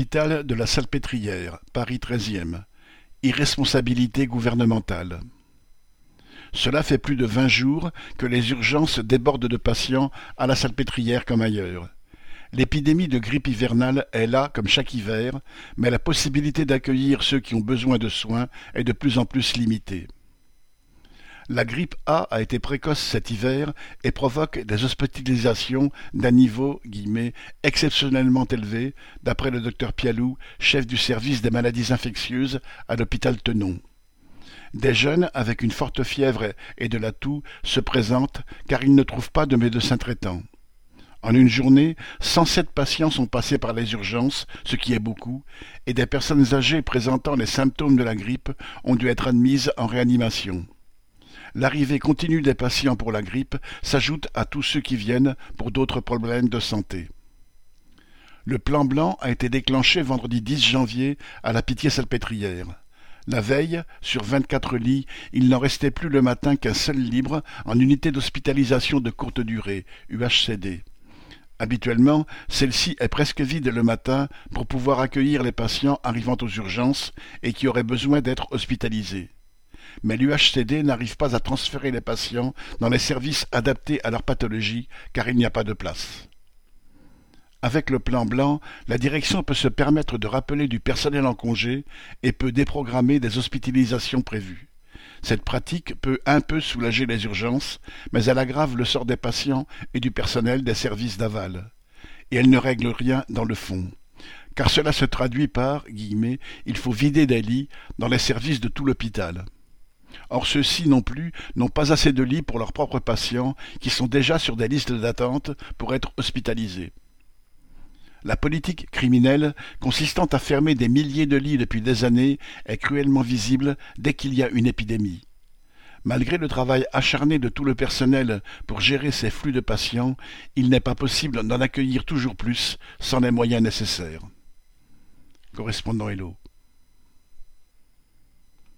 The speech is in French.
Hôpital de la Salpêtrière, Paris 13e. Irresponsabilité gouvernementale. Cela fait plus de 20 jours que les urgences débordent de patients à la Salpêtrière comme ailleurs. L'épidémie de grippe hivernale est là comme chaque hiver, mais la possibilité d'accueillir ceux qui ont besoin de soins est de plus en plus limitée. La grippe A été précoce cet hiver et provoque des hospitalisations d'un niveau « exceptionnellement élevé », d'après le docteur Pialou, chef du service des maladies infectieuses à l'hôpital Tenon. Des jeunes avec une forte fièvre et de la toux se présentent car ils ne trouvent pas de médecin traitant. En une journée, 107 patients sont passés par les urgences, ce qui est beaucoup, et des personnes âgées présentant les symptômes de la grippe ont dû être admises en réanimation. L'arrivée continue des patients pour la grippe s'ajoute à tous ceux qui viennent pour d'autres problèmes de santé. Le plan blanc a été déclenché vendredi 10 janvier à la Pitié-Salpêtrière. La veille, sur 24 lits, il n'en restait plus le matin qu'un seul libre en unité d'hospitalisation de courte durée, UHCD. Habituellement, celle-ci est presque vide le matin pour pouvoir accueillir les patients arrivant aux urgences et qui auraient besoin d'être hospitalisés. Mais l'UHCD n'arrive pas à transférer les patients dans les services adaptés à leur pathologie car il n'y a pas de place. Avec le plan blanc, la direction peut se permettre de rappeler du personnel en congé et peut déprogrammer des hospitalisations prévues. Cette pratique peut un peu soulager les urgences, mais elle aggrave le sort des patients et du personnel des services d'aval. Et elle ne règle rien dans le fond. Car cela se traduit par « il faut vider des lits dans les services de tout l'hôpital ». Or ceux-ci non plus n'ont pas assez de lits pour leurs propres patients qui sont déjà sur des listes d'attente pour être hospitalisés. La politique criminelle, consistant à fermer des milliers de lits depuis des années, est cruellement visible dès qu'il y a une épidémie. Malgré le travail acharné de tout le personnel pour gérer ces flux de patients, il n'est pas possible d'en accueillir toujours plus sans les moyens nécessaires. Correspondant Hello.